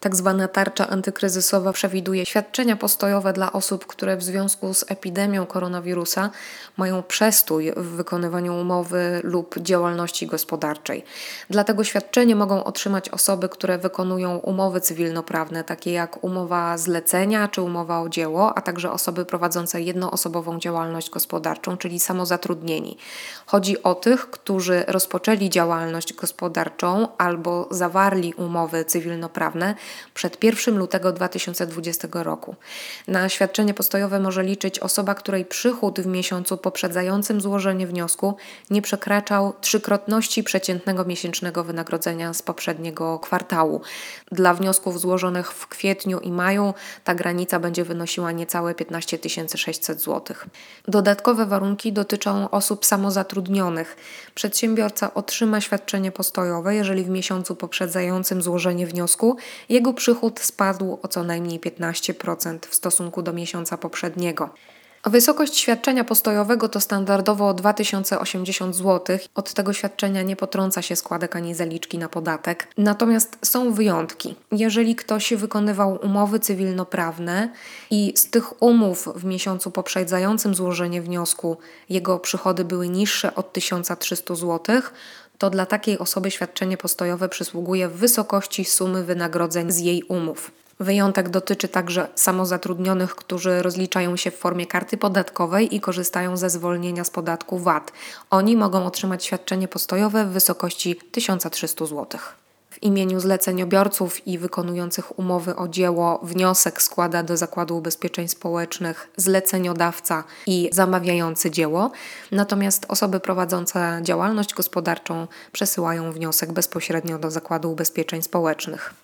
Tak zwana tarcza antykryzysowa przewiduje świadczenia postojowe dla osób, które w związku z epidemią koronawirusa mają przestój w wykonywaniu umowy lub działalności gospodarczej. Dlatego świadczenie mogą otrzymać osoby, które wykonują umowy cywilnoprawne, takie jak umowa zlecenia czy umowa o dzieło, a także osoby prowadzące jednoosobową działalność gospodarczą, czyli samozatrudnieni. Chodzi o tych, którzy rozpoczęli działalność gospodarczą albo zawarli umowy cywilnoprawne przed 1 lutego 2020 roku. Na świadczenie postojowe może liczyć osoba, której przychód w miesiącu poprzedzającym złożenie wniosku nie przekraczał trzykrotności przeciętnego miesięcznego wynagrodzenia z poprzedniego kwartału. Dla wniosków złożonych w kwietniu i maju ta granica będzie wynosiła niecałe 15 600 zł. Dodatkowe warunki dotyczą osób samozatrudnionych. Przedsiębiorca otrzyma świadczenie postojowe, jeżeli w miesiącu poprzedzającym złożenie wniosku jego przychód spadł o co najmniej 15% w stosunku do miesiąca poprzedniego. Wysokość świadczenia postojowego to standardowo 2080 zł. Od tego świadczenia nie potrąca się składek ani zaliczki na podatek. Natomiast są wyjątki. Jeżeli ktoś wykonywał umowy cywilnoprawne i z tych umów w miesiącu poprzedzającym złożenie wniosku jego przychody były niższe od 1300 zł, to dla takiej osoby świadczenie postojowe przysługuje w wysokości sumy wynagrodzeń z jej umów. Wyjątek dotyczy także samozatrudnionych, którzy rozliczają się w formie karty podatkowej i korzystają ze zwolnienia z podatku VAT. Oni mogą otrzymać świadczenie postojowe w wysokości 1300 zł. W imieniu zleceniobiorców i wykonujących umowy o dzieło wniosek składa do Zakładu Ubezpieczeń Społecznych zleceniodawca i zamawiający dzieło, natomiast osoby prowadzące działalność gospodarczą przesyłają wniosek bezpośrednio do Zakładu Ubezpieczeń Społecznych.